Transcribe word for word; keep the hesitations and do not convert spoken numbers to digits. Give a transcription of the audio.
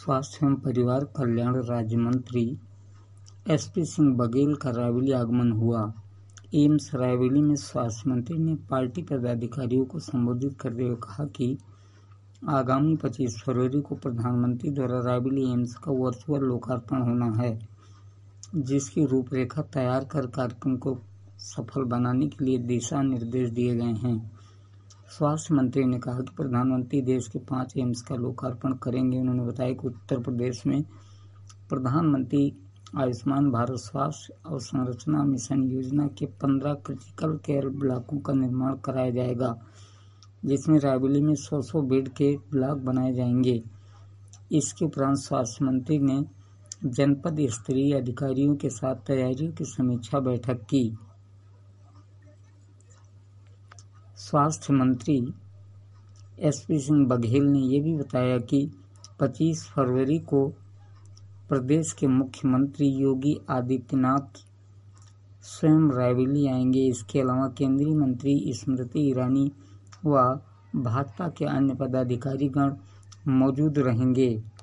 स्वास्थ्य एवं परिवार कल्याण राज्य मंत्री एस पी सिंह बघेल का रायबरेली आगमन हुआ। एम्स रायबरेली में स्वास्थ्य मंत्री ने पार्टी पदाधिकारियों को संबोधित करते हुए कहा कि आगामी पच्चीस फरवरी को प्रधानमंत्री द्वारा रायबरेली एम्स का वर्चुअल लोकार्पण होना है, जिसकी रूपरेखा तैयार कर कार्यक्रम को सफल बनाने के लिए दिशा निर्देश दिए गए हैं। स्वास्थ्य मंत्री ने कहा कि प्रधानमंत्री देश के पांच एम्स का लोकार्पण करेंगे। उन्होंने बताया कि उत्तर प्रदेश में प्रधानमंत्री आयुष्मान भारत स्वास्थ्य अवसंरचना मिशन योजना के पंद्रह क्रिटिकल केयर ब्लॉकों का निर्माण कराया जाएगा, जिसमें रायबरेली में सौ सौ बेड के ब्लॉक बनाए जाएंगे। इसके उपरांत स्वास्थ्य मंत्री ने जनपद स्तरीय अधिकारियों के साथ तैयारियों की समीक्षा बैठक की। स्वास्थ्य मंत्री एस पी सिंह बघेल ने यह भी बताया कि पच्चीस फरवरी को प्रदेश के मुख्यमंत्री योगी आदित्यनाथ स्वयं रायबरेली आएंगे। इसके अलावा केंद्रीय मंत्री स्मृति ईरानी व भाजपा के अन्य पदाधिकारीगण मौजूद रहेंगे।